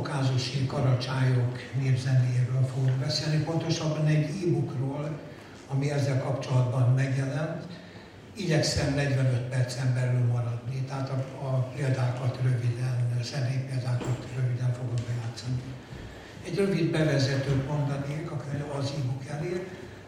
kaukázusi karacsályok népzenéjéről fogok beszélni, pontosabban egy e-bookról, ami ezzel kapcsolatban megjelent. Igyekszem 45 percen belül maradni, tehát a példákat röviden, zenei példákat röviden fogok bejátszani. Egy rövid bevezetőt mondanék az e-book elé.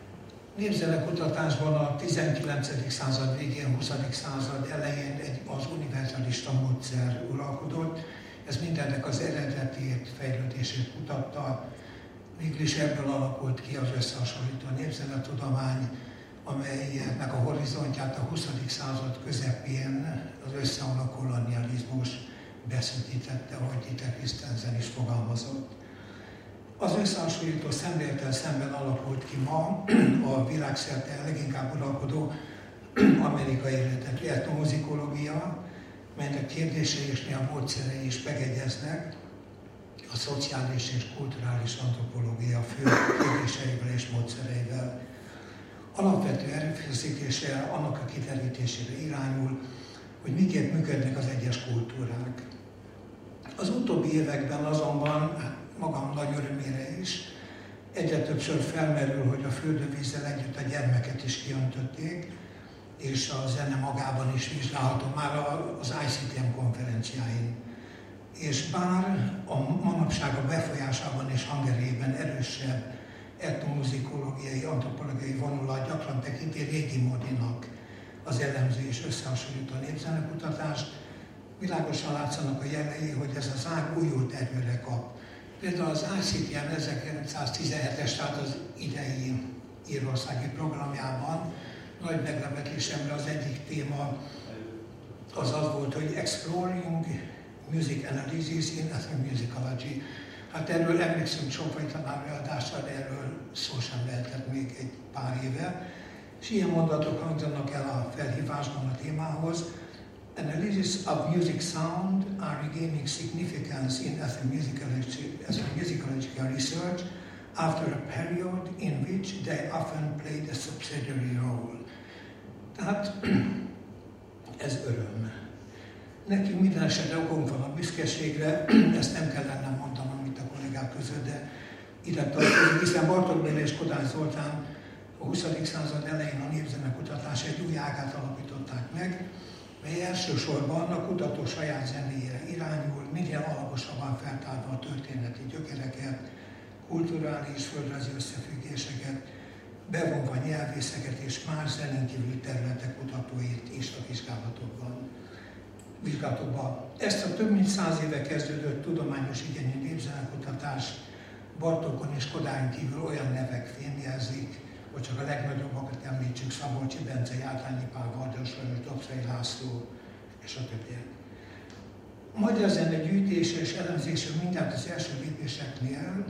Népzenekutatásban a 19. század végén, 20. század elején az univerzalista módszer uralkodott. Ez mindennek az eredetét, fejlődését mutatta. Mégis ebből alakult ki az összehasonlító népzenetudomány, amelynek a horizontját a 20. század közepén az összeomló kolonializmus beszűkítette, ahogy Dieter Christensen is fogalmazott. Az összehasonlító szemlélettel szemben alakult ki ma a világszerte leginkább uralkodó amerikai eredetű etnomuzikológia, melynek kérdései és néha módszerei is megegyeznek a szociális és kulturális antropológia fő kérdéseivel és módszereivel. Alapvető erőfeszítése annak a kiterítésére irányul, hogy miként működnek az egyes kultúrák. Az utóbbi években azonban, magam nagy örömére is, egyre többször felmerül, hogy a fürdővízzel együtt a gyermeket is kiöntötték, és a zene magában is vizsgálható már az ICTM konferenciáin. És bár a manapság a befolyásában és hangerejében erősebb etnomuzikológiai, antropológiai vonulat gyakran tekinti régi módinak az elemző és összehasonlító népzenekutatást, világosan látszanak a jelei, hogy ez az ág újult erőre kap. Például az ICTM 1917-es, tehát az idei írországi programjában nagy meglepetésemre az egyik téma az volt, hogy Exploring Music Analysis in Ethnomusicology. Hát erről emlékszünk sokfajta előadással, de erről szó sem lehetett még egy pár éve. És ilyen mondatok hangzanak el a felhívásban a témához. Analysis of music sound are regaining significance in ethnomusicological research after a period in which they often played a subsidiary role. Tehát ez öröm. Nekünk minden esetre okunk van a büszkeségre, ezt nem kellene mondanom itt a kollégák között, de ide tartozik, hiszen Bartók Béla és Kodály Zoltán a 20. század elején a népzenekutatás egy új ágát alapították meg, mely elsősorban a kutató saját zenéjére irányul, minél alaposabban feltárva a történeti gyökereket, kulturális, földrajzi összefüggéseket, bevonva nyelvészeket és más zenén kívüli területek kutatóit is a vizsgálatokban. Ezt a több mint 100 éve kezdődött tudományos igényű népzenekutatás Bartókon és Kodályon kívül olyan nevek fémjelzik, hogy csak a legnagyobbakat említsük, Szabolcsi Bence, Játrányi Pál, Vardas Lajos, Dobszai László és a többiek. A magyar zene gyűjtése és elemzése mindjárt az első lépéseknél,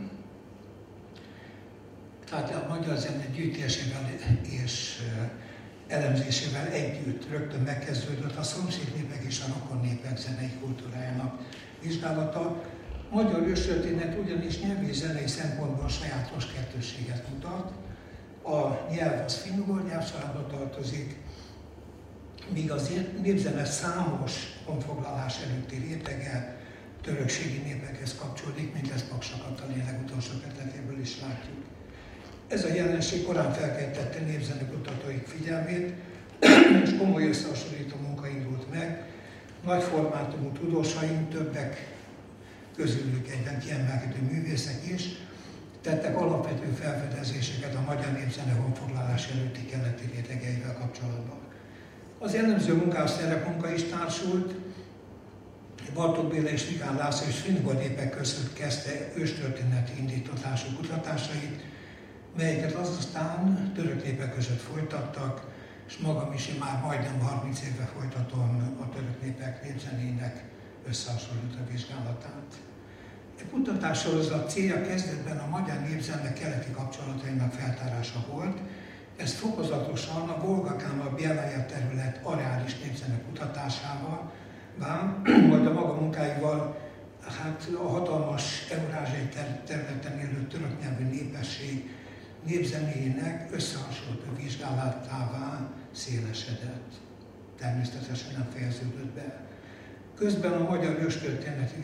tehát a magyar zene gyűjtésével és elemzésével együtt rögtön megkezdődött a szomszédnépek és a rokon népek zenei kultúrájának vizsgálata. A magyar őstörténet ugyanis nyelvi és zenei szempontból sajátos kettősséget mutat. A nyelv az finnugor nyelvcsaládba tartozik, míg az népzene számos honfoglalás előtti rétege törökségi népekhez kapcsolódik, mint ezt Paksa Katalin legutolsó ötletéből is látjuk. Ez a jelenség korán felkeltette népzenekutatóik figyelmét, és komoly összehasonlító munka indult meg. Nagy formátumú tudósaink, többek közülük egyben kiemelkedő művészek is tettek alapvető felfedezéseket a magyar népzene honfoglalás előtti keleti rétegeivel kapcsolatban. Az elemző munkához szerepmunka is társult. Bartók Béla és Vigán László és finnugor népek között kezdte őstörténeti indítatású kutatásait, melyeket aztán török népek között folytattak, és magam is én már majdnem 30 éve folytatom a török népek népzenének összehasonlító vizsgálatát. A kutatássorozat célja kezdetben a magyar népzene keleti kapcsolatainak feltárása volt, ez fokozatosan a Volga-Káma-Bjelaja terület areális népzene kutatásával, majd a maga munkáival a hatalmas eurázsiai területen élő török nyelvű népesség népzenéjének összehasonlító vizsgálatává szélesedett. Természetesen nem fejeződött be. Közben a magyar őstörténeti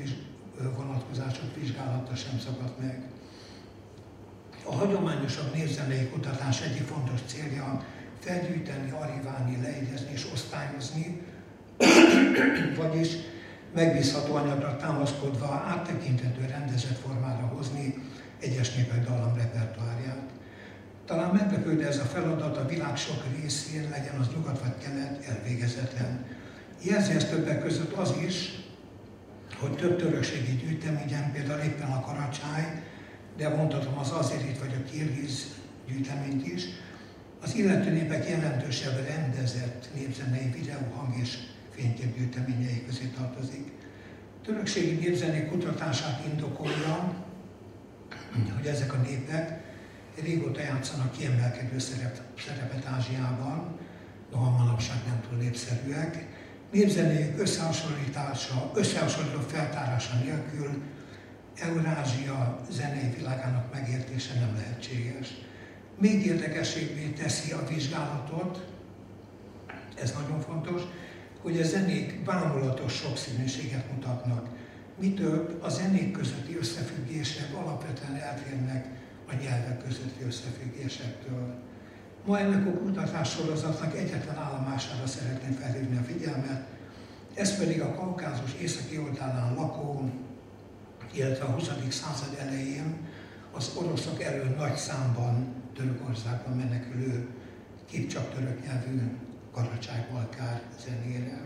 vonatkozások vizsgálata sem szakadt meg. A hagyományosabb népzenei kutatás egyik fontos célja felgyűjteni, archiválni, leegyezni és osztályozni, vagyis megbízható anyagra támaszkodva áttekinthető, rendezett formára hozni egyes népek dallamrepertoárját. Talán meglepő, de ez a feladat a világ sok részén, legyen az nyugat vagy kelet, elvégezetlen. Jelzi ezt többek között az is, hogy több törökségi gyűjteményen, például éppen a Karacsály, de mondhatom az azerit vagy a kirgiz gyűjteményt is, az illető népek jelentősebb rendezett népzenei videó, hang és fénykép gyűjteményei közé tartozik. Törökségi népzenék kutatását indokolja, hogy ezek a népek régóta játszanak kiemelkedő szerepet Ázsiában, noha manapság nem túl népszerűek. Népzenéjük összehasonlító feltárása nélkül Eurázsia zenei világának megértése nem lehetséges. Még érdekesebbé teszi a vizsgálatot, ez nagyon fontos, hogy a zenék bámulatos sokszínűséget mutatnak. Mi több, a zenék közötti összefüggések alapvetően eltérnek a nyelvek közötti összefüggésektől. Ma ennek a kutatássorozatnak egyetlen állomására szeretném felhívni a figyelmet, ez pedig a Kaukázus északi oldalán lakó, illetve a 20. század elején az oroszok elől nagy számban Törökországban menekülő kipcsak török nyelvű Karacsály-Balkár zenére.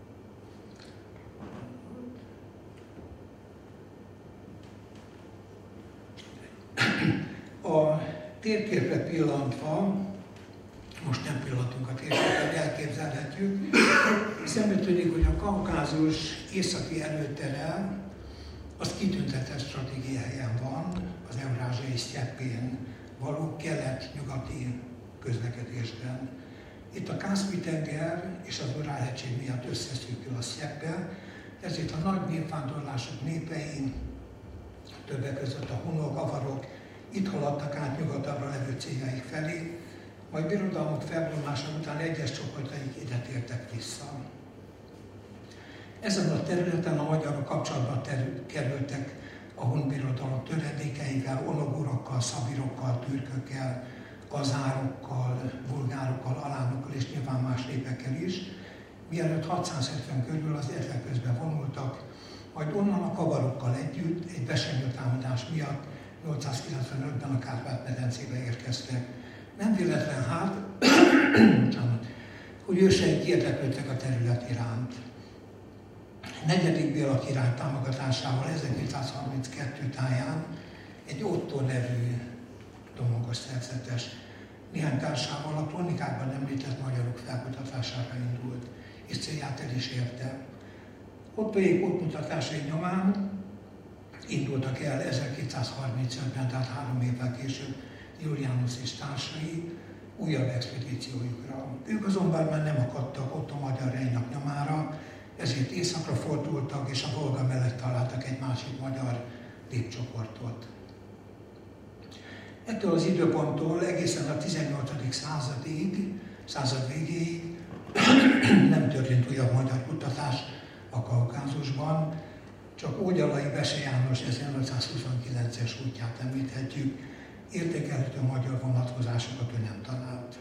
A térképre pillantva, most nem pillantunk a térképre, elképzelhetjük, szembe tűnik, hogy a Kaukázus északi előtere az kitüntetett stratégiai helyen van, az eurázsiai sztyeppén való kelet-nyugati közlekedésben. Itt a Kaszpi-tenger és az Ural-hegység miatt összeszűkül a sztyeppe, ezért a nagy népvándorlások népei, többek között a hunok, avarok, itt haladtak át nyugatabbra levő céljaik felé, majd birodalmuk felbomlása után egyes csoportjaik ide tértek vissza. Ezen a területen a magyarok kapcsolatba kerültek a hun birodalom töredékeivel, onogurokkal, szabirokkal, türkökkel, kazárokkal, bulgárokkal, alánokkal és nyilván más népekkel is, mielőtt 670 körül az Etleközbe vonultak, majd onnan a kavarokkal együtt egy besenyő támadás miatt 895-ben a Kárpát-medencébe érkeztek. Nem véletlen hát, hogy őseik érdeklődtek a terület iránt. 4. Béla király támogatásával 1232 táján egy Otto nevű domongos szerzetes néhány társával a krónikákban említett magyarok felkutatására indult, és célját el is érte. Ottóék útmutatásai nyomán indultak el 1235-ben, tehát 3 évvel később Julianus és társai újabb expedíciójukra. Ők azonban már nem akadtak Otto magyar rejnak nyomára, ezért északra fordultak, és a Volga mellett találtak egy másik magyar népcsoportot. Ettől az időponttól egészen a 18. század végéig nem történt újabb magyar kutatás a Kaukázusban, csak Ógyalai Bese János 1829-es útját említhetjük, értékelhető magyar vonatkozásokat ő nem talált.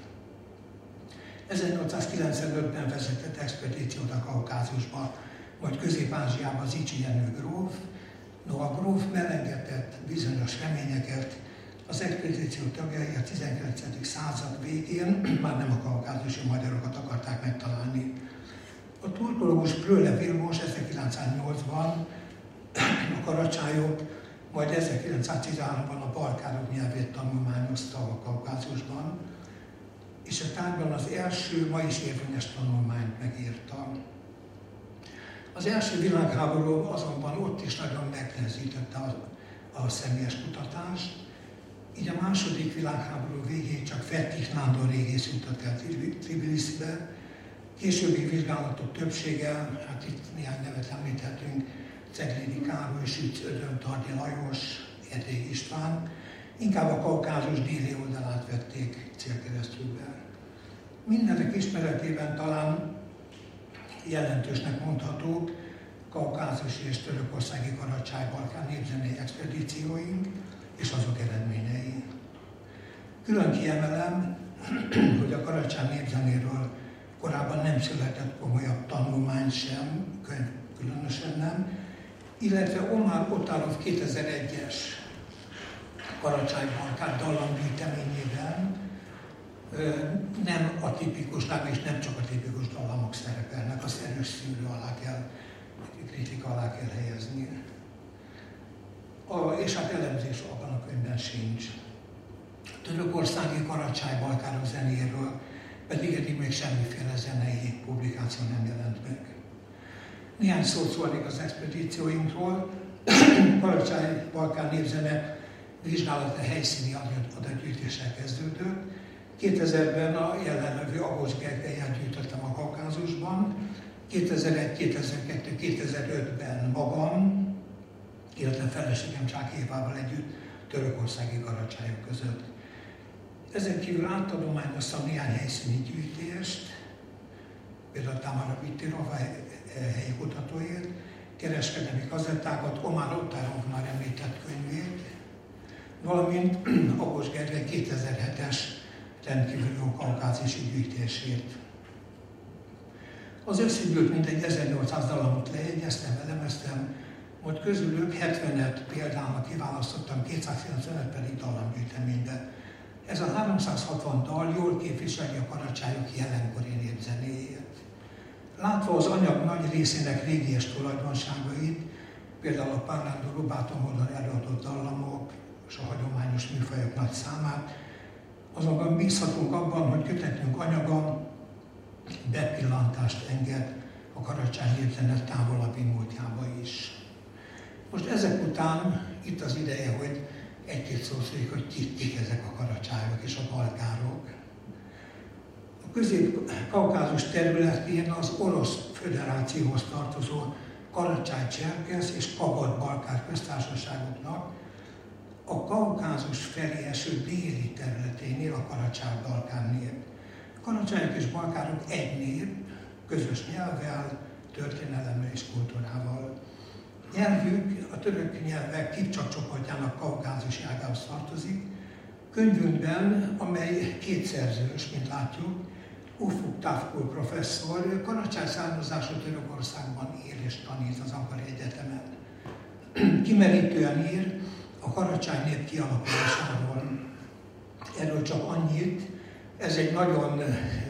1895-ben vezetett expedíciót a Kaukázusba, majd Közép-Ázsiába Zichy Jenő gróf, noha a gróf melengetett bizonyos reményeket, az expedíció tagjai a 19. század végén már nem a kaukázusi magyarokat akarták megtalálni. A turkológus Prölle Vilmos 1908-ban a karacsályok, majd 1913-ban a balkárok nyelvét tanulmányozta a Kaukázusban, és a tárgyban az első, ma is érvényes tanulmányt megírta. Az első világháború azonban ott is nagyon megnehezítette a személyes kutatást, így a második világháború végén csak Fettich Nándor régész jutott el Tbilisibe. Későbbi vizsgálatok többsége, hát itt néhány nevet említhetünk, Ceglédi Károly, Sütz Ödön, Tardi Lajos, Erdély István, inkább a Kaukázus déli oldalát vették célkeresztülbe. Mindenek ismeretében talán jelentősnek mondhatók kaukázusi és törökországi Karacsiny-Balkán népzenei expedícióink és azok eredményei. Külön kiemelem, hogy a Karacsiny népzenéről korábban nem született komolyabb tanulmány sem, könyv különösen nem, illetve Omar Ottarov 2001-es Karacsiny-Balkán dallamgyűjteményében nem a tipikus, és nem csak a tipikus dallamok szerepelnek, az erős szűrő alá kell, kritika alá kell helyezni. És hát elemzés abban a könyvben sincs. A törökországi Karacsiny-Balkán zenéről pedig eddig még semmiféle zenei publikáció nem jelent meg. Néhány szót szólnék az expedícióinkról. Karacsiny-Balkán népzene vizsgálata helyszíni adatgyűjtéssel kezdődött. 2000-ben a jelenlevő Agós Gergellyel gyűjtöttem a Kaukázusban, 2001, 2002, 2005-ben magam, illetve feleségem Csák Évával együtt törökországi karacsányok között. Ezen kívül átadományoztam néhány helyszíni gyűjtést, például Tamara Bittirova helyi kutatóért, kereskedelmi kazettákat, Omar Ottarovnál említett könyvét, valamint Agós Gergely 2007-es rendkívül jó kaukázisi gyűjtését. Az összegyűlt mintegy 1800 dallamot lejegyeztem, elemeztem, majd közülük 70-et példának kiválasztottam, 295 pedig dallamgyűjteménybe. Ez a 360 dal jól képviseli a karacsányok jelenkori népzenéjét. Látva az anyag nagy részének régies tulajdonságait, például a Parlando Rubato módon előadott dallamok és a hagyományos műfajok nagy számát, azonban bízhatunk abban, hogy kötetünk anyaga bepillantást enged a Karacsiny népzene távolabbi múltjába is. Most ezek után itt az ideje, hogy egy-két szó szóljék, hogy kik ezek a karacsányok és a balkárok. A Közép-Kaukázus területén az Orosz Föderációhoz tartozó Karacsiny-Cserkesz és Kabard-Balkár köztársaságoknak a Kaukázus felé eső déli területénél a Karacsiny-Balkán nép. A karacsányok és balkárok egy nép, közös nyelvvel, történelemmel és kultúrával. Nyelvük a török nyelvek Kipcsak csoportjának kaukázusi ágához tartozik. Könyvünkben, amely kétszerzős, mint látjuk, Ufuk Tafkul professzor Karacsiny származású Törökországban él és tanít az Ankari Egyetemen. Kimerítően ír a Karacsiny nép kialakulásáról. Erről csak annyit, ez egy nagyon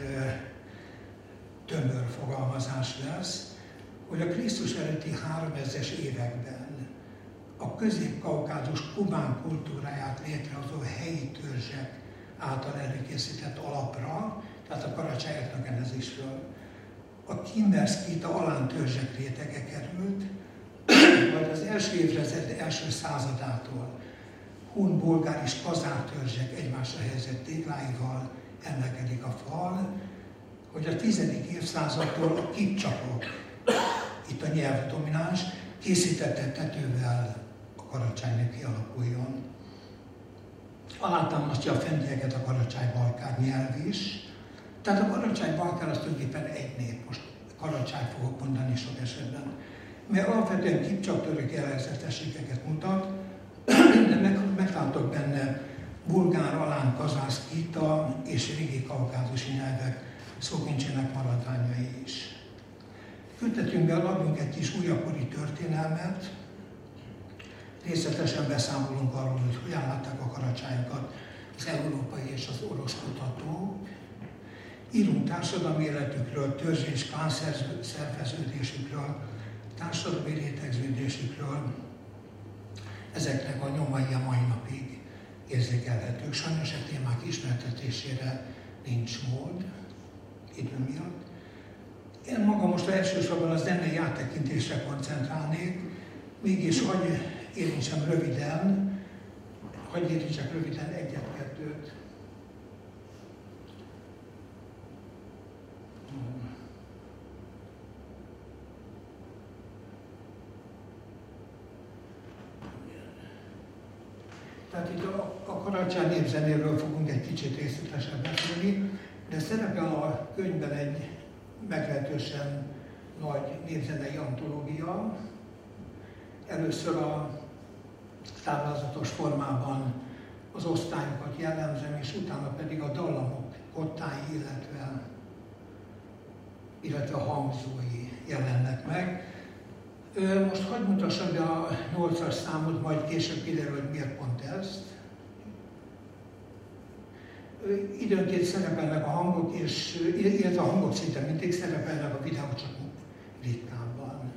tömör fogalmazás lesz, hogy a Krisztus előtti 3000-es években a Közép-Kaukázus kubán kultúráját létrehozó helyi törzsek által előkészített alapra, tehát a Karacsiny etnogenezisről, a Kimmerszkita alán törzsek rétege került, majd az első évezred első századától hun, bolgár és kazár törzsek egymásra helyezett tégláival emelkedik a fal, hogy a 10. évszázadtól a kipcsakok, itt a nyelv domináns, készítette tetővel a Karacsiny nép kialakuljon. Alátámasztja a fentieket a Karacsiny-Balkán nyelv is, tehát a Karacsiny-Balkán az tulajdonképpen egy nép, most Karacsiny fogok mondani sok esetben, mert alapvetően kipcsak török jellegzetességeket mutat, de meglátok benne bulgár, alán, kazár, szkíta és régi kaukázusi nyelvek szókincsének maradványai is. Kötetünkben adunk egy kis újakkori történelmet, részletesen beszámolunk arról, hogy hogyan látták a karacsányokat az európai és az orosz kutatók. Írunk társadalmi életükről, törzs és klán szerveződésükről, társadalmi rétegződésükről. Ezeknek a nyomai a mai napig érzékelhetők. Sajnos a témák ismertetésére nincs mód, idő miatt. Én magam most elsősorban a zenei áttekintésre koncentrálnék, mégis hagyj érintsem röviden, egyet-kettőt. Tehát itt a Karacsiny népzenéről fogunk egy kicsit részletesen beszélni, de szerepel a könyvben egy meglehetősen nagy népzenei antológia. Először a táblázatos formában az osztályokat jellemzem, és utána pedig a dallamok kottái, illetve a hangzói jelennek meg. Most hagyd mutassam be a 8-as számot, majd később kiderül, hogy miért pont ezt. Időnként szerepelnek a hangok, illetve a hangok szinte mindig szerepelnek, a videók csak ritkábban.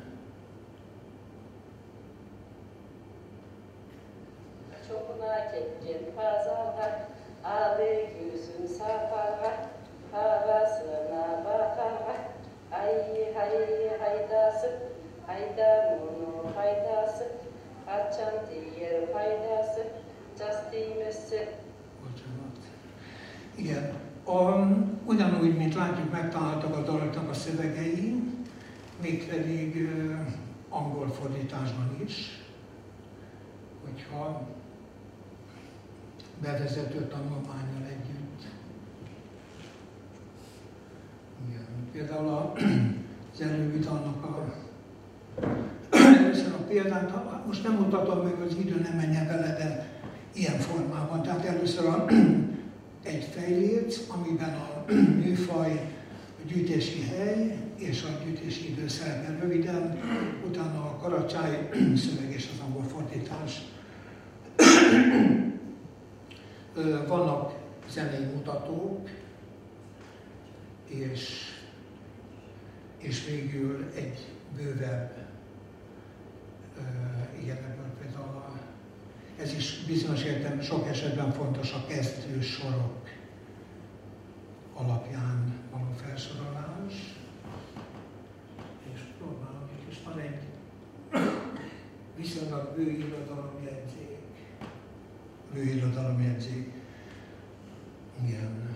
Igen. Ugyanúgy, mint látjuk, megtaláltak a daloknak a szövegei, mégpedig angol fordításban is, hogyha bevezető tanulmánnyal együtt. Igen. Például az elővitalnak először a példát, most nem mutatom meg, az idő nem menjen vele, de ilyen formában. Tehát először egy fejléc, amiben a műfaj, a gyűjtési hely és a gyűjtési idő szerepel röviden, utána a Karacsály szöveg és az angol fordítás. Vannak zenei mutatók, és végül egy bővebb, ebből például ez is bizonyos értelemben sok esetben fontos a kezdő sorok alapján való felsorolás. És próbálom, és van egy viszonylag bő irodalomjegyzék. Igen.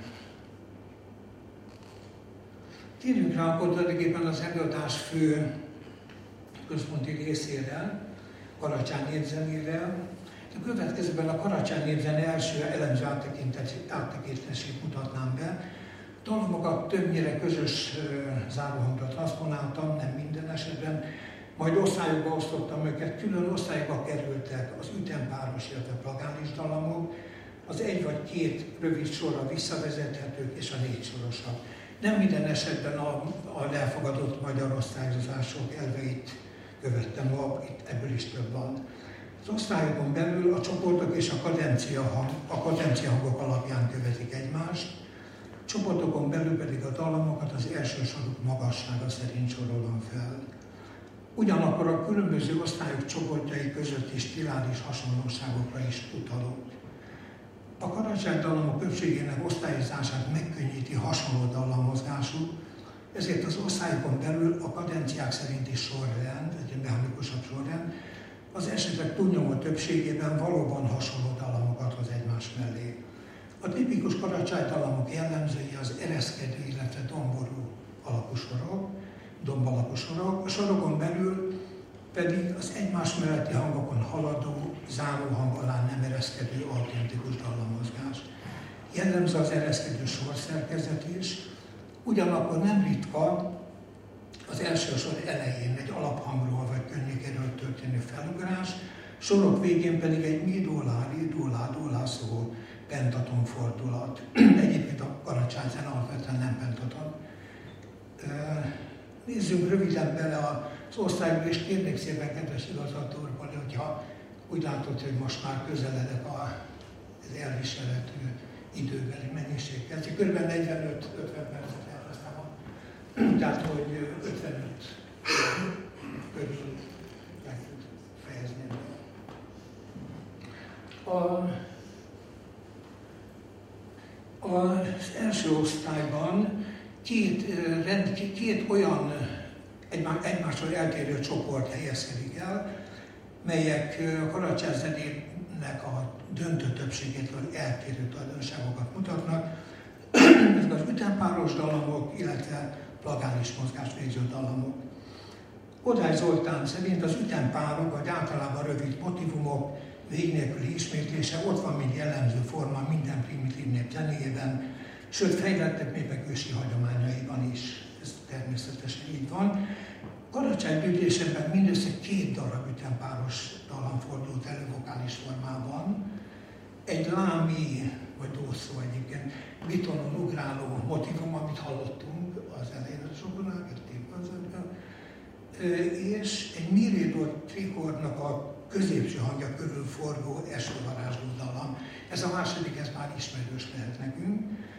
Térjünk rá akkor tulajdonképpen az előadás fő központi részére, Karacsány népzenére. A következőben a Karacsány népzene első elemző áttekintését mutatnám be. Dallamokat többnyire közös záróhangra transzponáltam, nem minden esetben, majd osztályokba osztottam őket, külön osztályokba kerültek az ütempáros, illetve plagális dallamok, az egy vagy két rövid sorra visszavezethetők és a 4 sorosak. Nem minden esetben a elfogadott magyar osztályozások elveit követtem, ebből is több van. Az osztályokon belül a csoportok és a kadencia hangok alapján követik egymást, csoportokon belül pedig a dallamokat az első sorok magassága szerint sorolom fel. Ugyanakkor a különböző osztályok csoportjai közötti stiláris hasonlóságokra is utalok. A Karacsány dallamok többségének osztályozását megkönnyíti hasonló dallamozgású, ezért az osztályokon belül a kadenciák szerinti sorrend, egy mechanikusabb sorrend, az esetek túlnyomó többségében valóban hasonló dallamokat hoz egymás mellé. A tipikus Karacsány dallamok jellemzői az ereszkedő, illetve domború alakú sorok, domb alakú sorok, a sorokon belül pedig az egymás melletti hangokon haladó, záróhang alá nem ereszkedő autentikus dallamozgás. Jellemző az ereszkedő sorszerkezet is, ugyanakkor nem ritka az első sor elején egy alaphangról vagy környékéről történő felugrás, sorok végén pedig egy mi-dó-lá szó pentaton fordulat. Egyébként a Karacsány zene alapvetően nem pentaton. Nézzünk röviden bele az osztályból, és kérnék szépen, kedves igazgató úr, hogyha úgy látod, hogy most már közeledek az elviselhető időbeli mennyiséghez. Kb. 45-50 percet elhasználom, tehát hogy 55 körül meg tud fejezni. Az első osztályban két olyan egymástól eltérő csoport helyezkedik el, melyek a Karacsány zenének a döntő többségétől eltérő tulajdonságokat mutatnak. Ezek az ütempáros dallamok, illetve plagális mozgást végző dallamok. Kodály Zoltán szerint az ütempárok, vagy általában rövid motivumok vég nélküli ismétlése ott van, mint jellemző forma minden primitív nép zenéjében, sőt fejlettebb népek ősi hagyományaiban is. Ez természetesen így így van. Karacsany gyűjtésemben mindössze 2 darab ütempáros dallam fordult elő vokális formában. Egy lámi, vagy dószó egyébként, bitonon ugráló motivum, amit hallottunk az elején a sokonál, és egy Mirédor trikornak a középső hangja körül forgó esővarázsló dallam. Ez a második, ez már ismerős lehet nekünk.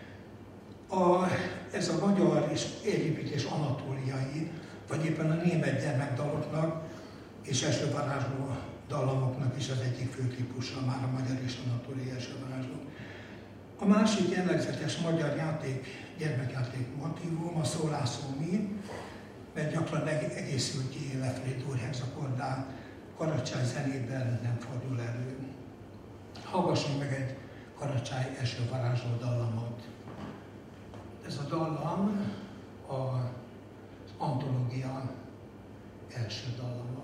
Ez a magyar és egyébként anatóliai, vagy éppen a német gyermekdaloknak és esővarázsló dallamoknak is az egyik fő típusa, már a magyar és anatóliai esővarázsló. A másik jellegzetes magyar gyermekjáték motívum a szólászómi, mert gyakran egészül ki Lefréd hexakordá, Karacsany zenében nem fordul elő. Hallgassunk meg egy Karacsany esővarázsló dallamot. Ez a dallam az antológia első dallama.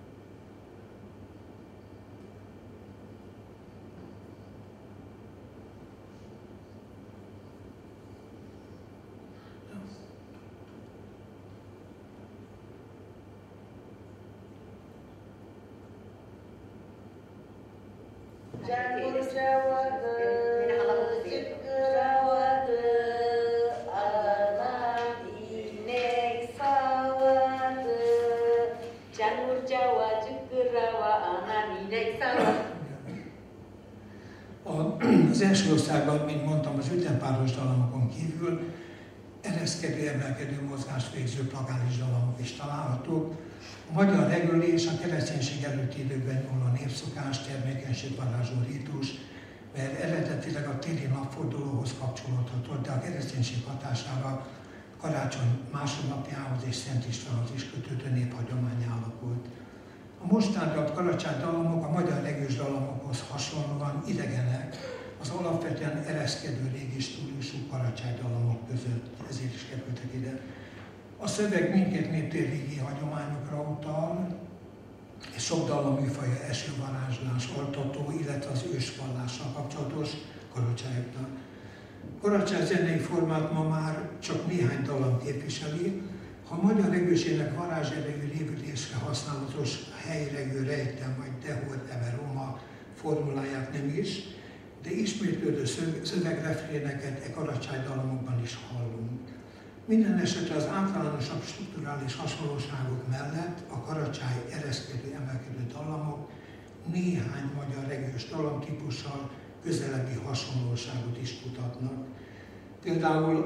Az első országban, mint mondtam, az ütempáros dallamokon kívül ereszkedő, emelkedő mozgást végző plagális dallamok is találhatók. A magyar regölés a kereszténység előtti időkben nyúló népszokás, termékenységvarázsló rítus, mert eredetileg a téli napfordulóhoz kapcsolódhatott, de a kereszténység hatására karácsony másodnapjához és Szent Istvánhoz is kötődő néphagyománnyá alakult. A most tárgyalt karácsánydallamok a magyar regős dallamokhoz hasonlóan idegenek az alapvetően ereszkedő régi stílusú karácsánydallamok között, ezért is kerültek ide. A szöveg mindkét néptérrégi hagyományokra utal, és sok dallaműfaja esővarázslás, altató, illetve az ősvallással kapcsolatos karácsányoknak. Karácsony zenei formát ma már csak néhány dallam képviseli, ha a magyar regősének varázserejű révülésre használatos helyregő rejtem vagy dehord eve Roma formuláját nem is, de ismétlődő szövegrefréneket e karácsánydallamokban is hallunk. Minden esetre az általánosabb strukturális hasonlóságok mellett a karácsony ereszkedő, emelkedő dallamok néhány magyar regős dallamtípussal közelebbi hasonlóságot is mutatnak. Például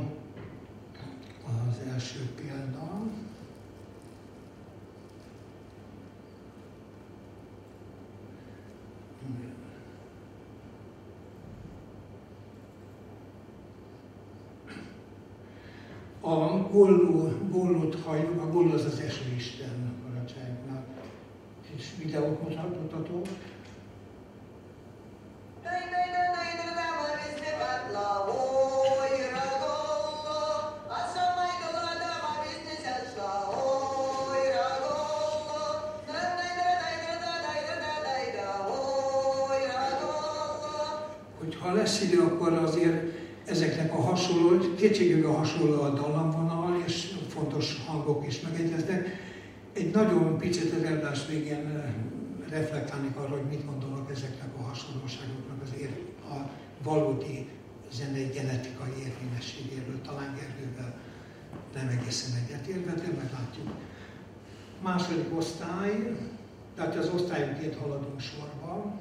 az első példa, a gollót halljuk, a golló az az esőisten karácsánynak. És videót mutatok. Ha lesz idő, akkor azért ezeknek a hasonló, kétségkívül hasonló a dallamvonal, és fontos hangok is megegyeznek. Egy nagyon picit az előadás végén reflektálni arra, hogy mit gondolok ezeknek a hasonlóságoknak a valódi zenei genetikai érvényességéről, talán Gergővel nem egészen egyetértve, de meglátjuk. Második osztály, tehát az osztályonként haladunk sorba.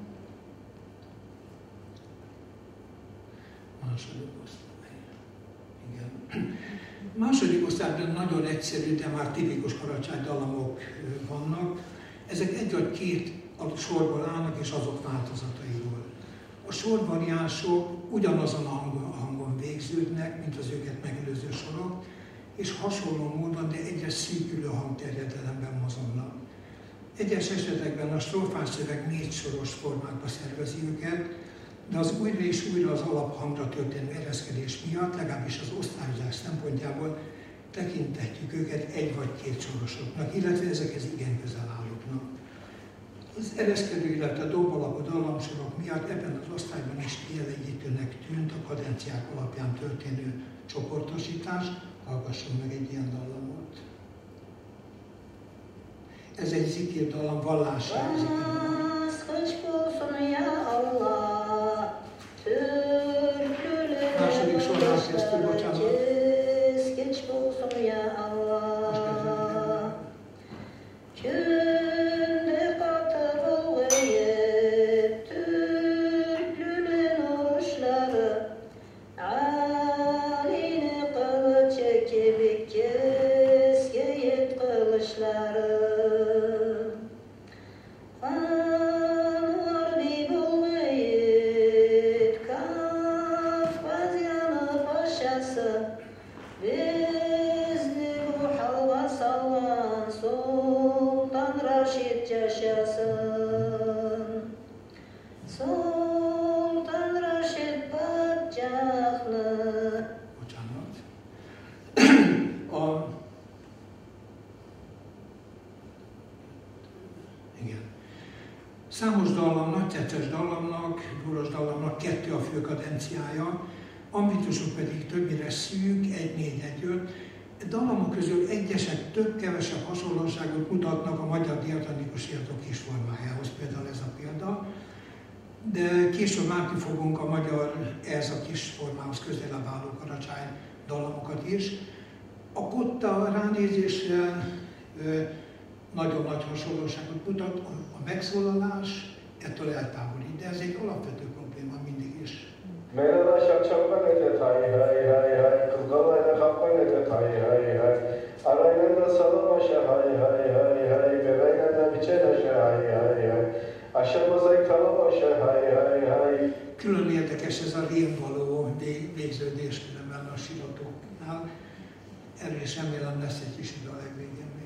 Második osztály. Igen. Második osztályban nagyon egyszerű, de már tipikus karácsánydallamok vannak. Ezek egy vagy két sorból állnak, és azok változataiból. A sorvariánsok ugyanazon a hangon végződnek, mint az őket megelőző sorok, és hasonló módon, de egyre szűkülő hangterjedelemben mozognak. Egyes esetekben a strófás szöveg 4 soros formákba szervezi őket, de az újra és újra az alaphangra történő ereszkedés miatt, legalábbis az osztályozás szempontjából tekinthetjük őket 1 vagy 2 sorosoknak, illetve ezekhez igen közel állóknak. Az ereszkedő, illetve dob alapú dallamsorok miatt ebben az osztályban is kielégítőnek tűnt a kadenciák alapján történő csoportosítás. Hallgassunk meg egy ilyen dallamot. Ez egy zikir-dallam, vallási zikir-dallam. Második sorral kezdtük, bocsánat. Most kezdődik Számos dallam, nagytetszes dallamnak, dúros dallamnak 2 a fő kadenciája, ambitusok pedig többnyire szűk, 1-4-1-5. Dallamok közül egyesek több-kevesebb hasonlóságot mutatnak a magyar diatonikus iratok kisformájához, például ez a példa. De később látni fogunk a magyar ehhez a kisformához közelebb álló karacsony dallamokat is. A kotta ránézésre nagyon nagy hasonlóságot mutat, a megszólalás ettől eltávolít, de ez egy alapvető probléma mindig is. Külön érdekes ez a rémvaló végződés különben a síratoknál. Erről is remélem lesz egy kis idő a legvégén még.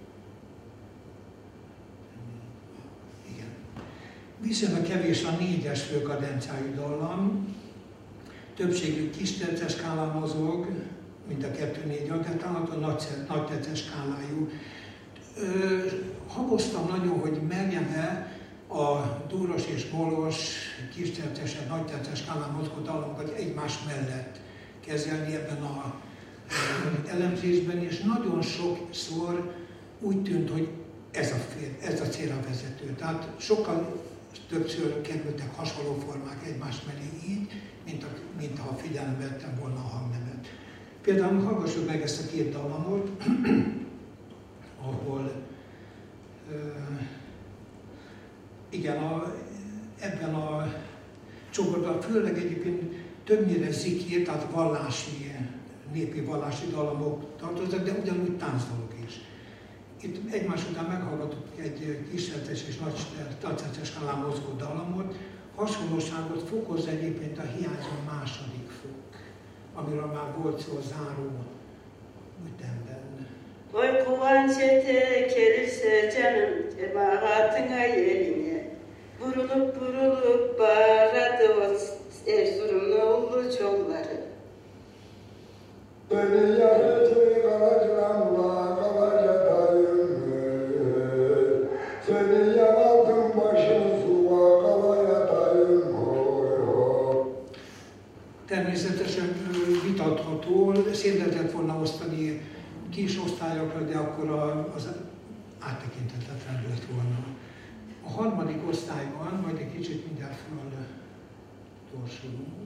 Igen. Viszonylag kevés a 4-es főkadenciájú dallam. Többségük kisterces skálán mozog, mint a 2-4-6, de található nagytetszes skálájú. Haboztam nagyon, hogy merjem-e a dúros és molos, kistercesebb, nagytetszes skálán mozgó dallamokat egymás mellett kezelni ebben a elemzésben, és nagyon sokszor úgy tűnt, hogy ez a célra vezető. Tehát sokkal többször kerültek hasonló formák egymás mellé így, mint ha figyelembe vettem volna a hangnemet. Például hallgassuk meg ezt a 2 dallamot, ahol ebben a csoportban főleg egyébként többnyire zikir, tehát népi vallási dallamok tartoznak, de ugyanúgy táncdalok is. Itt egymás után meghallgatunk egy kisterces és nagytetszes skálán mozgó dallamot. Hasonlóságot fokoz egyébként a hiányzó második fok, amiről már volt szó a záró ütemben. Oy kuvancete gelirse canım cemaatına yeline Burulup bağırdı o Erzurumlu oğlu çolları Beni yarıcı karacıramla kalacatayım Seni yanaldım başını suva kalayatayım Természetesen vitatható, szét lehetett volna osztani kis osztályokra, de akkor az áttekinthetetlen lett volna. A harmadik osztályban, majd egy kicsit mindjárt feltorsulunk.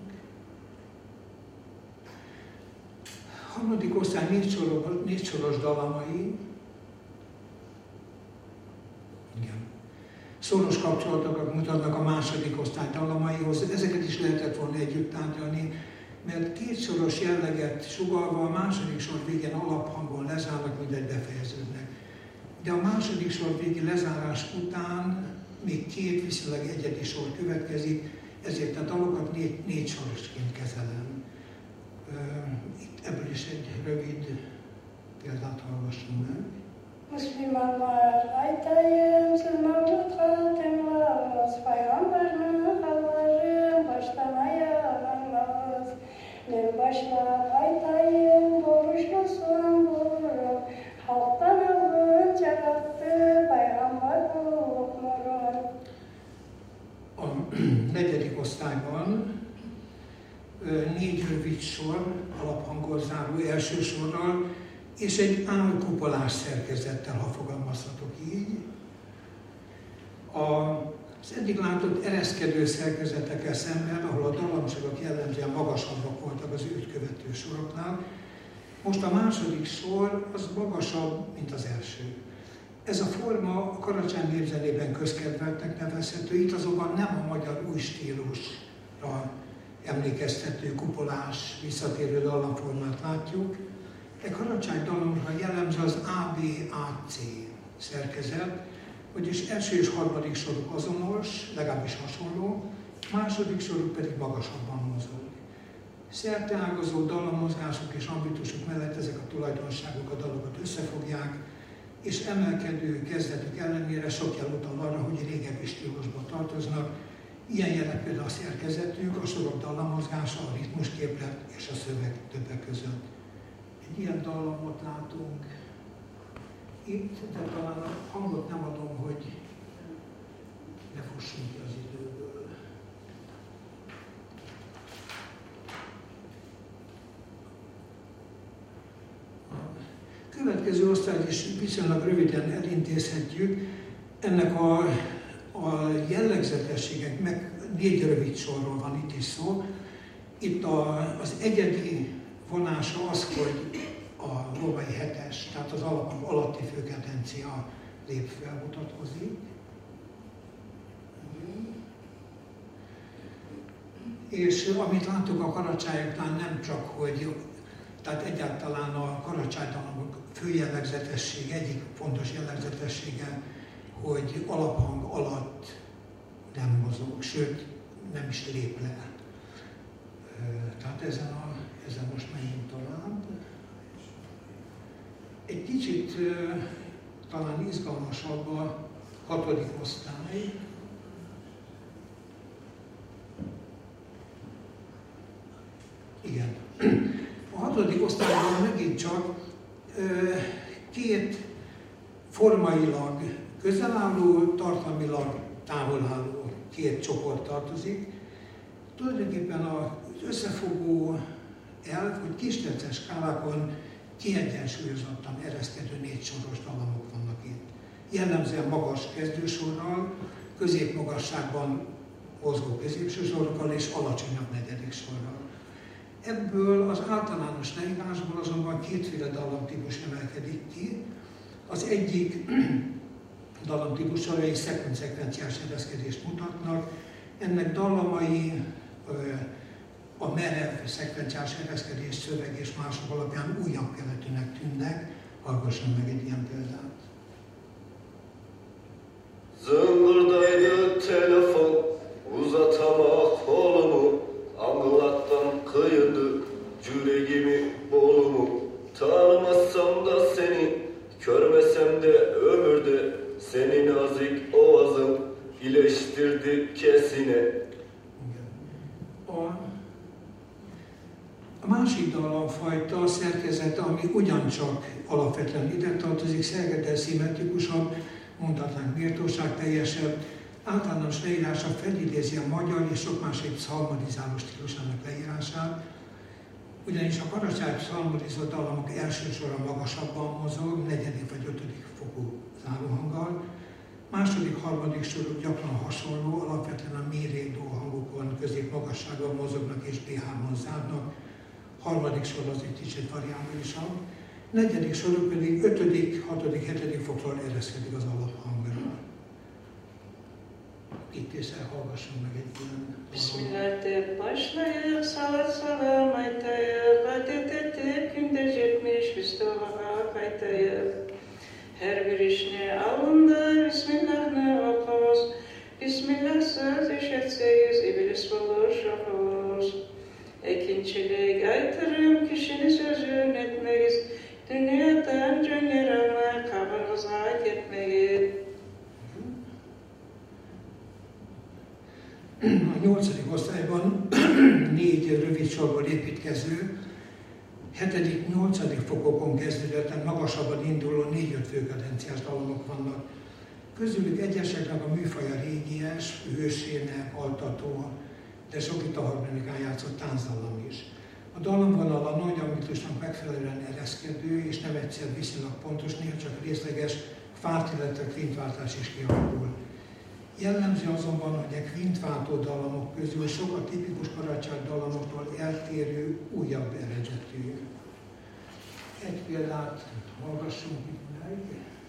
A harmadik osztály 4 soros dallamai. Igen. Szoros kapcsolatokat mutatnak a második osztály dallamaihoz. Ezeket is lehetett volna együtt tárgyalni, mert 2 soros jelleget sugallva a második sor végén alaphangon lezárnak, mindegy befejeződnek. De a második sor végi lezárás után még 2 viszonylag egyedi sor következik, ezért a dalokat 4 sorosként kezelem. Itt ebből is egy rövid példát hallgassunk meg. Müslümanlar aytayım siz mevcut katımız Peygamberinin halvarım baştan ayağınız Ben başlar aytayım doğuşlusun bulurum Halktan alın yarattı Peygamber bulurum A 4. osztályban 4 rövid sor, alaphanggal záró első sorral, és egy álkupolás szerkezettel, ha fogalmazhatok így. Az eddig látott ereszkedő szerkezetekkel szemben, ahol a dallamsorok jellemzően magasabbak voltak az őt követő soroknál, most a második sor az magasabb, mint az első. Ez a forma a Karacsany népzenében közkedveltnek nevezhető, itt azonban nem a magyar új stílusra emlékeztető kupolás, visszatérő dallamformát látjuk. E Karacsany dallamra jellemző az AB-AC szerkezet, vagyis első és harmadik soruk azonos, legalábbis hasonló, második soruk pedig magasabban mozog. Szerteágazó dallammozgások és ambitusok mellett ezek a tulajdonságok a dalokat összefogják, és emelkedő kezdetük ellenére sok jel utal arra, hogy régebbi stílusba tartoznak. Ilyen jelek például a szerkezetük, a sorok dallammozgása, a ritmusképlet és a szöveg többek között. Egy ilyen dallamot látunk itt, de talán a hangot nem adom, hogy ne fussunk ki az időből. A következő osztályt is viszonylag röviden elintézhetjük. Ennek a jellegzetességek, meg 4 rövid sorról van itt is szó. Itt az egyedi vonása az, hogy a római 7-es, tehát az alapok alatti főkadencia lép felmutatkozik. És amit láttuk a karacsányoknál nem csak, hogy tehát egyáltalán a karacsánydalamok fő jellegzetesség, egyik fontos jellegzetessége, hogy alaphang alatt nem mozog, sőt nem is lép le. Tehát ezen most menjünk tovább. Egy kicsit talán izgalmasabb a 6. osztály. Igen. A 6. osztályban megint csak 2 formailag közelálló, tartalmilag távolálló 2 csoport tartozik. Tulajdonképpen az összefogó elv, hogy kistetszes skálákon kiegyensúlyozottan ereszkedő 4 soros dallamok vannak itt. Jellemzően magas kezdősorral, középmagasságban mozgó középső sorokkal és alacsonyabb 4. sorral. Ebből az általános leírásból azonban 2 dallamtípus emelkedik ki. Az egyik dallamtípus sorai szekvenciális ereszkedést mutatnak. Ennek dallamai a merev szekvenciális ereszkedés, szöveg és mások alapján újabb keletűnek tűnnek. Hallgasson meg egy ilyen példát. Zıngırdaydı telefon, uzatamak kolumu, anlattan kıyındı yüreğimi bolumu. Tanımazsam da seni, görmesem de ömürde, seni nazik ovazın iyileştirdi kesine. A másik dallamfajta szerkezete, ami ugyancsak alapvetően ide tartozik, szerkezete szimmetrikusabb, mondhatnánk méltóságteljesebb, általános leírása felidézi a magyar és sok másik pszalmodizáló stílusának leírását, ugyanis a karacsányi pszalmodizott dallamok első sora magasabban mozog, 4. vagy 5. fokú záróhanggal, második, harmadik sorok gyakran hasonló, alapvetően a mérédó hangokon középmagassággal mozognak és B3-on zárnak, harmadik sor az egy kicsit variábilisabb, 4. sorok pedig 5., 6., 7. fokról ereszkedik az alaphangra. Itt is elhallgassam meg egy ilyen... Bismillahirrahmanirrahim. Başlayıp salat salam aytayıp, adet etip günde 70 Mustafa'ya kaytayıp. Her bir işine alındı, Bismillah'ını okumuz. Bismillah'sız iş etseyiz, iblis bulur şokumuz. Ekinçilik aytırım, kişinin sözün etmeyiz. Dünyadan cönger alma, kabırıza gitmeyiz. A 8. osztályban 4 rövid sorból építkező, 7., 8. fokokon kezdődően magasabban induló 4-5 főkadenciás dallamok vannak. Közülük egyeseknek a műfaja régies, hősének, altató, de sok itt a harmonikán játszott táncdallam is. A dallamvonal a nagy ambitusnak megfelelően ereszkedő és nem egyszer viszonylag pontos, néha csak részleges kvárt, illetve kvintváltás is kialakul. Jellemző azonban, hogy a kvintváltó dallamok közül sok a tipikus karácsony dallamoktól eltérő, újabb eredetű. Egy példát hallgassunk itt meg.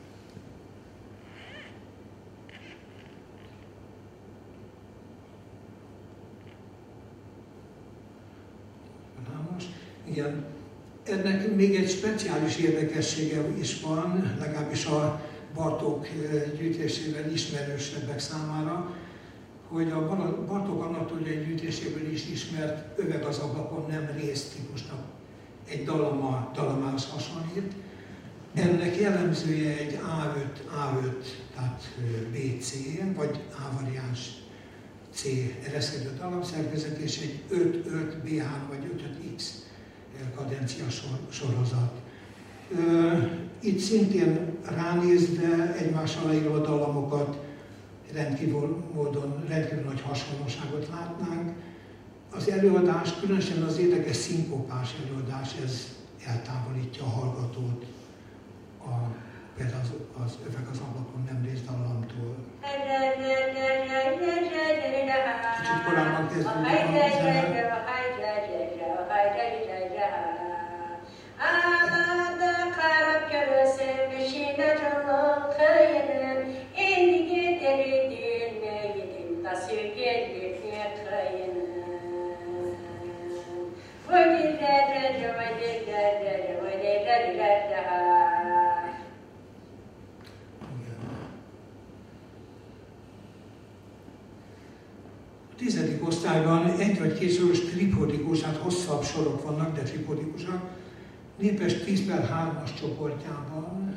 Igen. Ennek még egy speciális érdekessége is van, legalábbis a Bartók gyűjtésével ismerősebbek számára, hogy a Bartók anatóliai gyűjtéséből is ismert Öveg az ablakon nem résztípusnak egy dallamához hasonlít. Ennek jellemzője egy A5, tehát BC, vagy A-variáns C ereszkedő dallamszerkezet, és egy 5-5 B3 vagy 5-5X kadencia sorozat. Itt szintén ránézve egymással leírva a dallamokat rendkívül nagy hasonlóságot látnánk. Az előadás, különösen az érdekes szinkopás előadás, ez eltávolítja a hallgatót például az Öveg az ablakon nem részdallamtól. Kicsit korábban kezdődik a zene. A 10. osztályban egy vagy két soros tripodikus, hát hosszabb sorok vannak, de tripodikusak, népes 10/3-as csoportjában.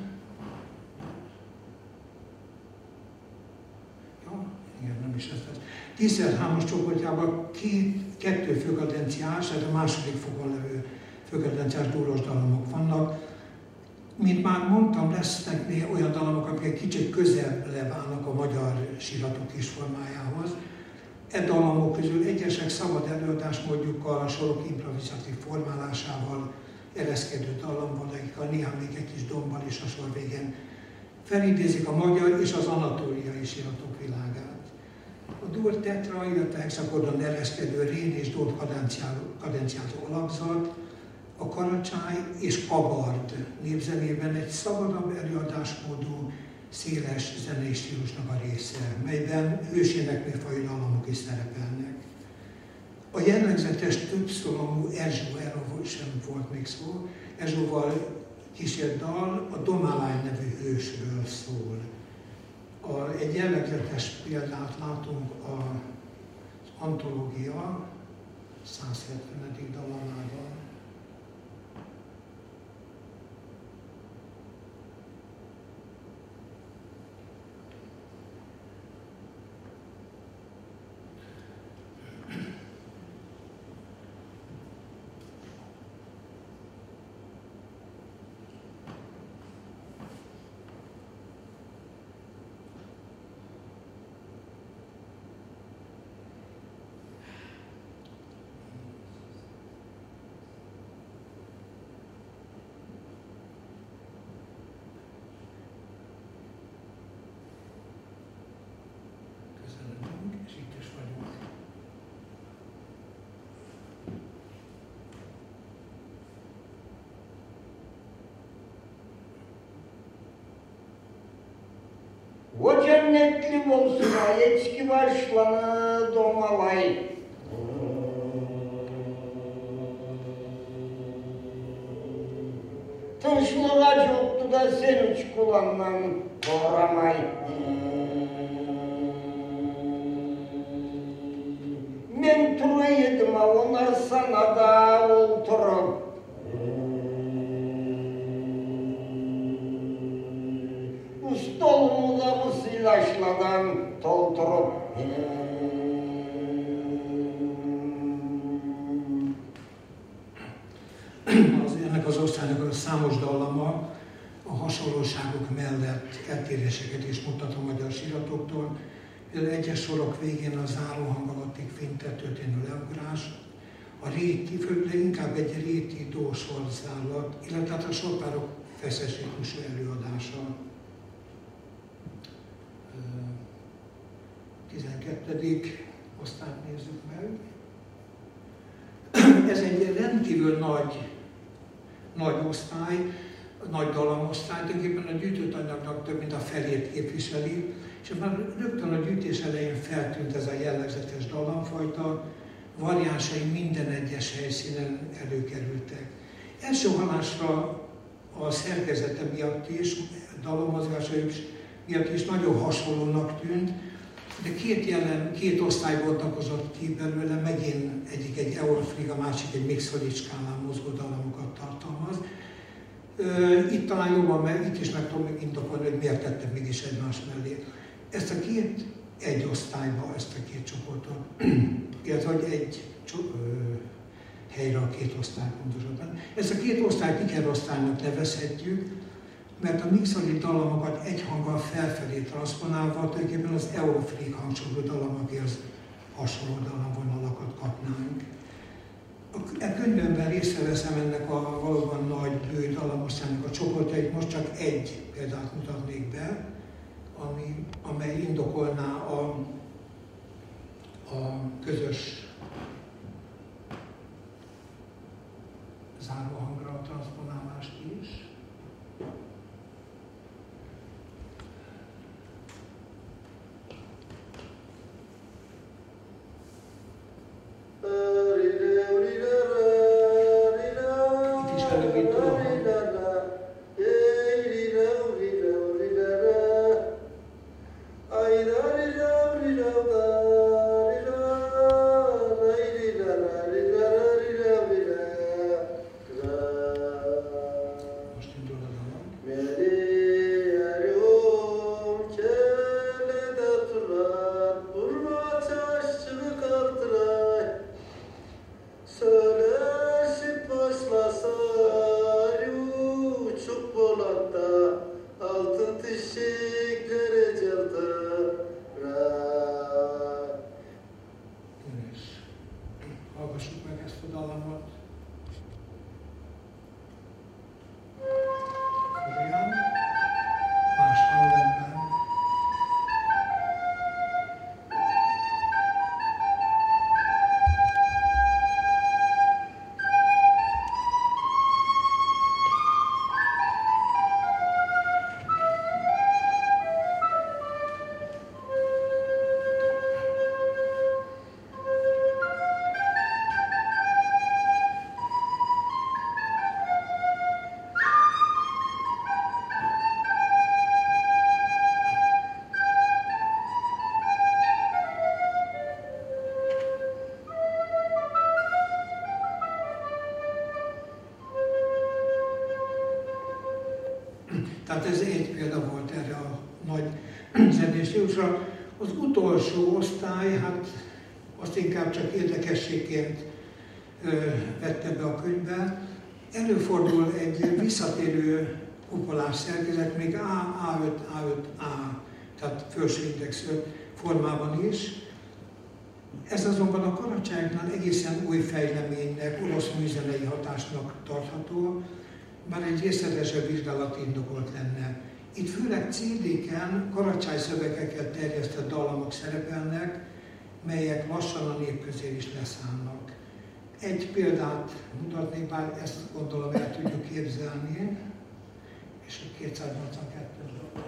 Ja, igen, nem is ez. 10/3-as csoportjában kettő főkadenciás, tehát a második fokon levő főkadenciás dúros dallamok vannak. Mint már mondtam, lesznek még olyan dallamok, amik kicsit közelebb állnak a magyar síratok is formájához. E dallamok közül egyesek szabad előadásmódjukkal, a sorok improvizatív formálásával, ereszkedő dallamvonalakkal, néha még egy kis dombbal is a sor végén felidézik a magyar és az anatóliai síratok világát. A dur tetra, illetve hexakordon ereszkedő rén és dót kadenciázó alakzat, a karacsály és kabard népzenében egy szabadabb előadásmódú, széles zenei stílusnak a része, melyben hősének műfajú dallamok is szerepelnek. A jellegzetes többszólamú Erzsó, erről sem volt még szó, Erzsóval kísért dal a Domálány nevű hősről szól. Egy jellegzetes példát látunk az antológia 170. dallamában. O cennetli bolsuna içki başlanı domalay. Tınçlığa çoktu da sen üç kulağından doğramay. Men tura yedim ha onlar sana da olturup. Stolumu da mıs ilaçladan doldurup. Ennek az osztálynak a számos dallama a hasonlóságok mellett eltéréseket is mutat a magyar síratoktól. Például egyes sorok végén a záróhang alatti kvintet történő leugrás, a réti, főleg inkább egy réti dósorzálat, illetve a sorpárok feszes ritmusú előadása. 12. osztályt nézzük meg. Ez egy rendkívül nagy osztály, nagy dalamosztály, tulajdonképpen a gyűjtött anyagnak több mint a felét képviseli, és már rögtön a gyűjtés elején feltűnt ez a jellegzetes dallamfajta, variánsai minden egyes helyszínen előkerültek. Első hallásra a szerkezete miatt is, dallammozgása miatt is nagyon hasonlónak tűnt, de két osztály bontakozott ki belőle, megint egyik egy Eurofrig, a másik egy Mixolyt skálán mozgó dallamokat tartalmaz. Itt talán jobban, itt is meg tudom indokolni, hogy miért tettem mégis egymás mellé. Ezt a egy osztályba, ezt a két csoportot, illetve hogy egy helyre a két osztály pontosabban. Ezt a két osztályt ikerosztálynak nevezhetjük, mert a Mixolyt dallamokat egy hanggal felfelé transzponálva tulajdonképpen az Eurofrig hangsúlyú dallamokért hasonló dallamvonalakat kapnánk. A könyvemben részre veszem ennek a valóban nagy bő dallamosztálynak a csoportjait, most csak egy példát mutatnék be, amely indokolná a közös záróhangra a transzponálást is. Itt is előbb a Tehát ez egy példa volt erre a nagy zenés stílusra. Az utolsó osztály, hát azt inkább csak érdekességként vette be a könyvbe. Előfordul egy visszatérő kupolás szerkezet, még A5A, tehát felső index 5 formában is. Ez azonban a Karacsányoknál egészen új fejleménynek, orosz műzenei hatásnak tartható, bár egy részletesebb vizsgálat indokolt lenne. Itt főleg CD-ken Karacsany szövegeket terjesztett dallamok szerepelnek, melyek lassan a nép közé is leszállnak. Egy példát mutatnék, bár ezt gondolom el tudjuk képzelni, és a 282-es dallam.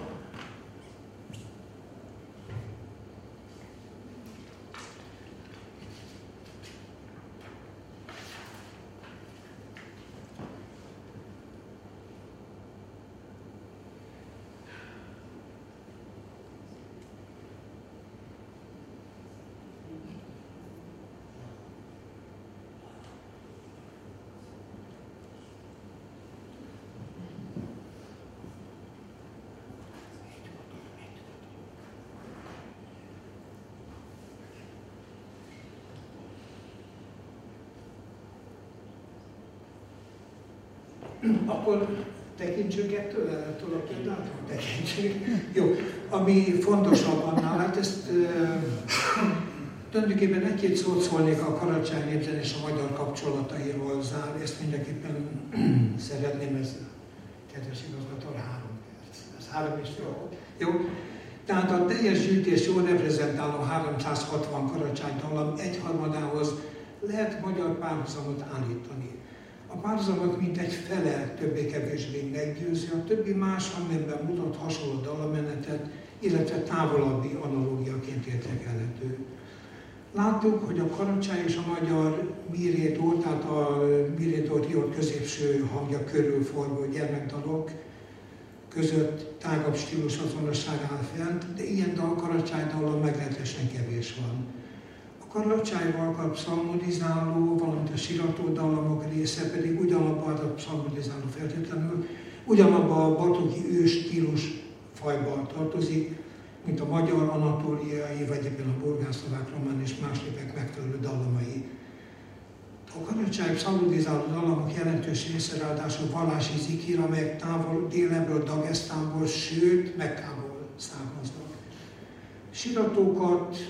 Akkor tekintsünk ettől a példától? Tekintsünk. Jó, ami fontosabb annál, hát ezt Tulajdonképpen egy-két szót szólnék a Karacsányi népzene és a magyar kapcsolatairól, ezt mindenképpen szeretném, ez kedves igazgató, 3 perc. Ez 3 is jó. Tehát a teljes gyűjtés jól reprezentáló 360 Karacsányi dallam egyharmadához lehet magyar párhuzamot állítani. A párhuzamok mintegy fele többé-kevésbé meggyőzi, a többi más hangnemben mutat hasonló dallamenetet, illetve távolabbi analógiaként értékelhető. Láttuk, hogy a Karacsányi és a magyar Mirétor, tehát a Mirétor Riót középső hangja körül forgó gyermekdalok között tágabb stílus azonosság áll fent, de ilyen dal Karacsányi dallal meglehetősen kevés van. A Karacsányival kap pszalmodizáló, valamint a sírató dallamok része pedig ugyanabban a pszalmodizáló feltétlenül, ugyanabban a batoki ős stílus fajban tartozik, mint a magyar, anatóliai, vagy éppen a burgászlovák, román és más népek megfelelő dallamai. A Karacsányi pszalmodizáló dallamok jelentős része ráadásul vallási zikir, amelyek távol délebről, Dagesztánból, sőt Mekkából származnak. Síratókat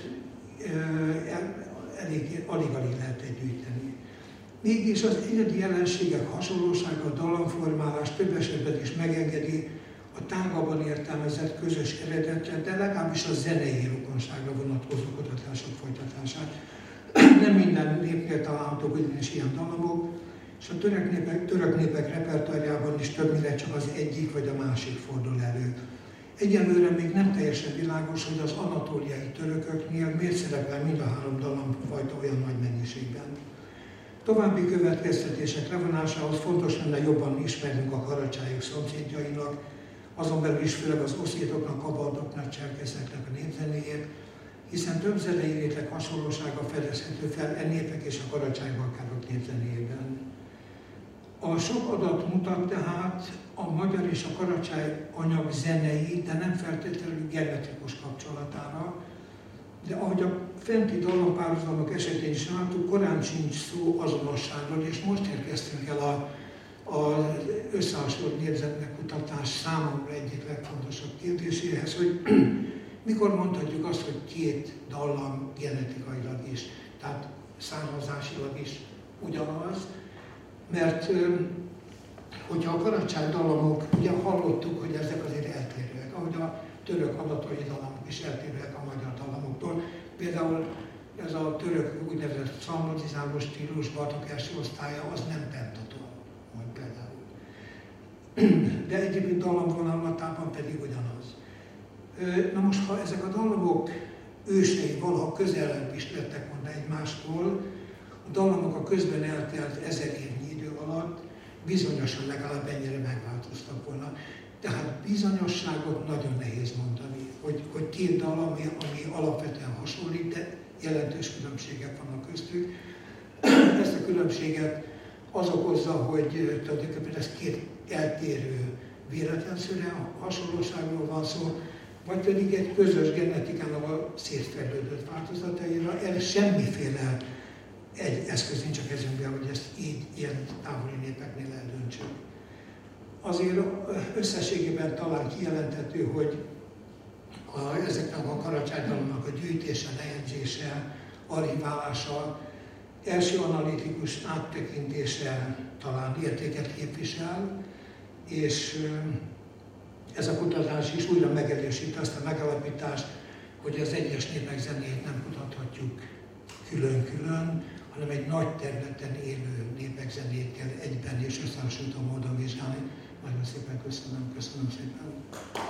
alig-alig lehet gyűjteni. Mégis az egyedi jelenségek hasonlósága a dallamformálás több esetben is megengedi a tágabban értelmezett közös eredetre, de legalábbis a zenei rokonságra vonatkozó kutatások folytatását. Nem minden népnél találhatók ugyanis ilyen dallamok, és a török népek repertoárjában is többnyire csak az egyik vagy a másik fordul elő. Egyelőre még nem teljesen világos, hogy az anatóliai törököknél miért szerepel mind a 3 dallamfajta olyan nagy mennyiségben. További következtetések levonásához fontos lenne jobban ismernünk a Karacsányok szomszédjainak, azon belül is főleg az oszétoknak, kabardoknak, cserkeszeknek a népzenéjét, hiszen több zenei réteg hasonlósága fedezhető fel népek és a Karacsányi-balkárok népzenéjében. A sok adat mutat tehát a magyar és a Karacsányi anyag zenei, de nem feltétlenül genetikus kapcsolatára, de ahogy a fenti dallampárhuzamok esetén is láttuk, korán sincs szó azonosságról, és most érkeztünk el az összehasonlított népzetmegkutatás számomra egyik legfontosabb kérdéséhez, hogy mikor mondhatjuk azt, hogy 2 dallam genetikailag is, tehát származásilag is ugyanaz, mert hogyha a Karacsányi dallamok, ugye hallottuk, hogy ezek azért eltérőek, ahogy a török anatóliai dallamok is eltérőek a magyar dallamoktól. Például ez a török úgynevezett pszalmodizáló stílus, Bartók első osztálya, az nem pentaton, majd például. De egyébként dallamvonalatában pedig ugyanaz. Na most, ha ezek a dallamok ősei valaha közelebb is lettek volna egymástól, a dallamok a közben eltelt 1000 évnyi idő alatt bizonyosan legalább ennyire megváltoztak volna. Tehát bizonyosságot nagyon nehéz mondani, hogy 2 dallam, ami alapvetően hasonlít, de jelentős különbségek vannak köztük. Ezt a különbséget az okozza, hogy tulajdonképpen ez 2 eltérő véletlenszerűen hasonlóságról van szó, vagy pedig egy közös genetikának a szétfejlődött változataira. Erre semmiféle egy eszköz nincs a kezünkben, hogy ezt így ilyen távoli népeknél eldöntsük. Azért összességében talán kijelenthető, hogy ezeknek a Karacsányi dallamnak a gyűjtése, lejegyzése, archiválása, első analitikus áttekintése talán értéket képvisel, és ez a kutatás is újra megerősíti azt a megalapítást, hogy az egyes népek zenéjét nem kutathatjuk külön-külön, hanem egy nagy területen élő népek zenéjét kell egyben és összehasonlító módon vizsgálni. Nagyon szépen köszönöm szépen.